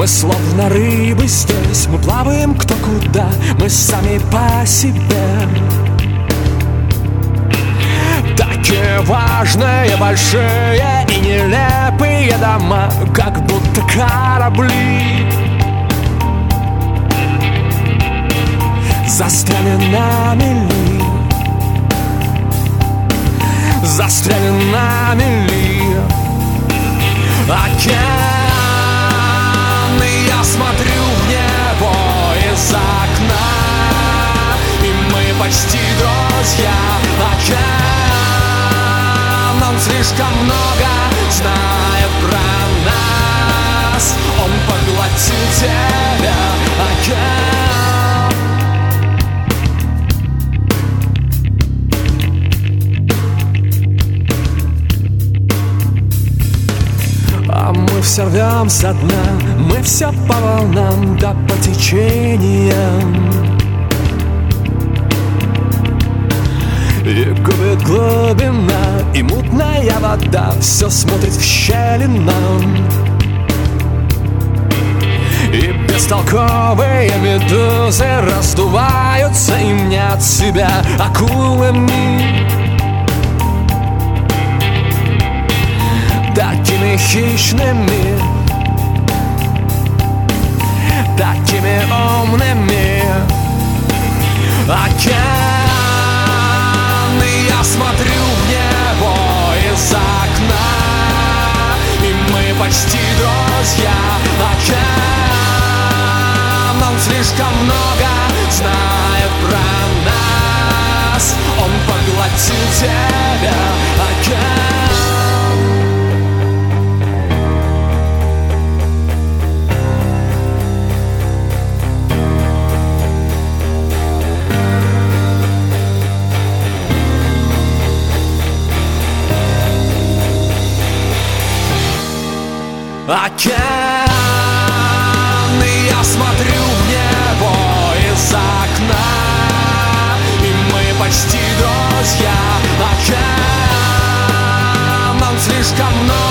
Мы словно рыбы здесь, мы плаваем кто куда, мы сами по себе. Такие важные, большие и нелепые дома, как будто корабли, застряли на мели, застряли на мели. Океан, и я смотрю в небо из окна, и мы почти друзья. Океан, он слишком много знает про нас, он поглотил тебя. А мы все рвем со дна, мы все по волнам да по течениям. И губит глубина, и мутная вода все смотрит в щели нам. И бестолковые медузы раздуваются и мнят себя акулами, такими хищными, такими умными. Океан, и я смотрю в небо из окна, и мы почти друзья. Океан, он слишком много знает про нас, он поглотил тебя. Океан. Океан, и я смотрю в небо из окна, и мы почти друзья. Океан, он слишком много